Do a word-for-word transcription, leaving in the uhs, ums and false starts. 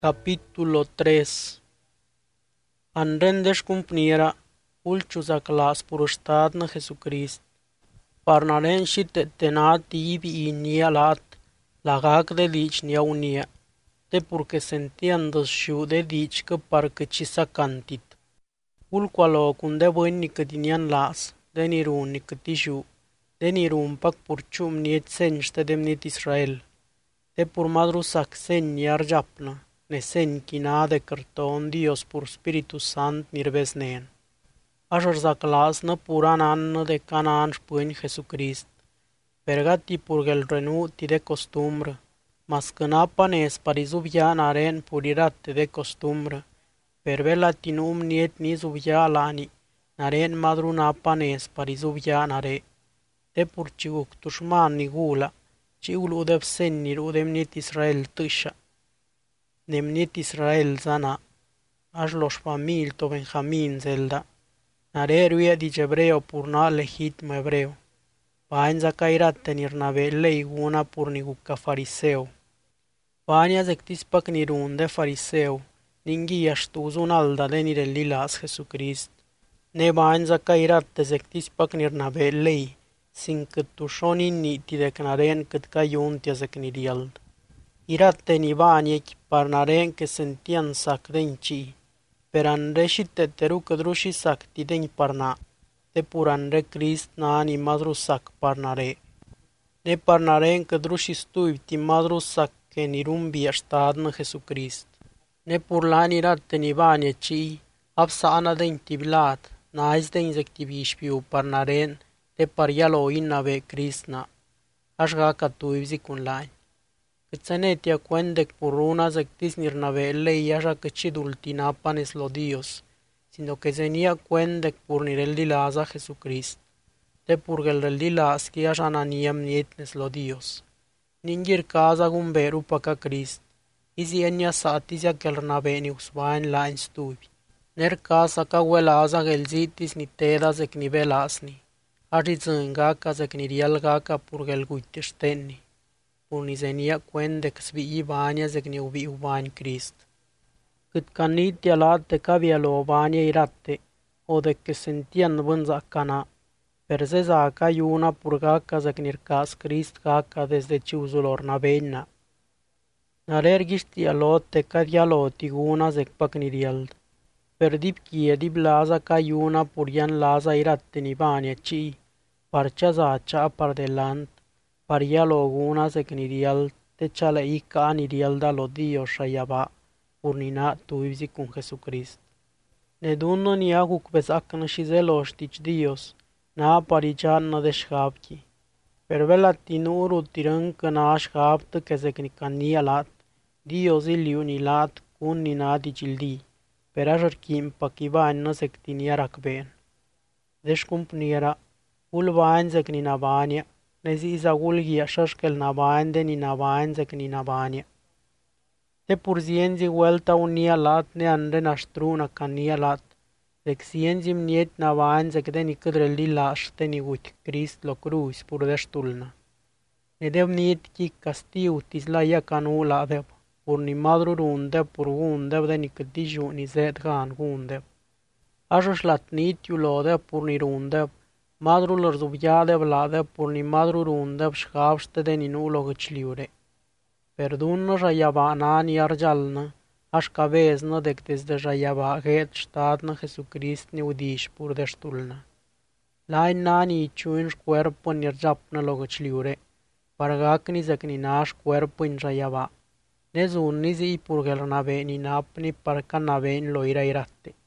Capítulo tres. Anrendesh cumpniera ulchuza clas por estad na Jesucrist. Parnaren shite tenat ibi inia lat lagak de dich nia unia. Te porque sentian dos shu de dich que parque chisa cantit. Ulqualo cunde buen nicătinian las, de nirun nicătishu, de nirun pac purchum niet senște demnit Israel. Te pur madru sac sen iar japna. Nesen kina de carton Dios por Spiritu Sant nirvesnen. Așor zaclas nă puran an de Canaan spâni Jesucrist. Pergati purgel renuti de costumbră. Mascâna panes parizuvia naren purirate de costumbră. Pervela tinum niet ni zuvia lani. Naren madruna panes parizuvia nare. Te purciuc tușman nigula. Ciul udev sennir udem niet Israel tâșa. Nemnit Israel zana, aș los famil to Benjamin zelda, nare ruia di hebreo purna legitimo hebreo, paenza cairate nirnave lei una purniguca fariseo. Paania zectis pac nirunde fariseo, ningi astuzun alda de nirelilas Jesucrist, ne paenza cairate zectis pac nirnave lei, sin cât tușoni niti de cnaren cât caiuntia zecniriald. Irate ni bani parnaren que sentian sac denci, per anre și te teru cădru și sac ti den parna, te puranre Crist na ani madru sac parnare. Ne parnaren cădru și stui ti madru sac que nirumbi astad na Jesucrist. Ne purlan irate ni bani ci, apsa ana den tiblat, na aiz den zectivișpiu parnaren, te parialo inave Cristna, așga ca tu ivzicun lani. Câțănetia cuendec puruna zectis nirnavele y așa că cidultina panes lo Dios, sino que zenia cuendec purnirel dilaza Jesucrist, te purgel dilas que așa naniam nietnes lo Dios. Ningir casa gumberu paca Crist, izi enia satizia kelnaveni usvaen la instubi. Ner casa ca huelaza gelzitis ni teda zec nivelasni, aji zânga ca zec nirialga ca purgel guiteștenni. Purnizenia cuendec svi vania zegni uvi uvani Crist. Cât canitia late cavia lo vania irate, o de que sentian vânza cana, perzeza aca iuna purgaca zegnircas Crist caca desde ciuzulor navena. Nalergistia lote cadia lotiguna zeg pacniriald, perdip kie dib laza ca iuna purian laza irate ni vania ci, parcha zacha par delant, paria loguna zeknirial te chale ika anirial da lo Dios shayaba urnina tuivzi con Jesucrist. Ne dunno ni aguk bezakna shizeloštich Dios na parichan na deshhabki. Per vela tinuru tirâncă na ashhabtă ke zeknikani alat Dios iliuni lat kun ni na digildi per ajarkim pakivan na zektini arakben. Deshkumpniera ulvain zeknina vania nezi izagulgi ashashkel nabaen de ni nabaen zek ni nabania. Te purzienzi vuelta unia lat ne andre nastruna cania lat. Zek sienzim niet nabaen zek de ni cădreli laș te ni ut Crist lo cruz pur destulna. Ne dev niet ki castiu tisla ia canu la dev. Pur ni madru rundev pur gundev de ni cătiju ni zed gan gundev. Așoș lat nitiu lodev pur ni rundev. Madru lor zubjade vlade pur ni madru runde bșhavște de ninu logăcliure. Perdunno jayaba nani arjalnă, aș caveznă dectes de jayaba het ștatnă Jesucrist ni udiș pur deștulnă. Lain nani iciunș cuerpo nirjapnă logăcliure, pargac ni zecni naș cuerpo in jayaba. Nezun ni zi purgel naveni napni parca naveni loira irate.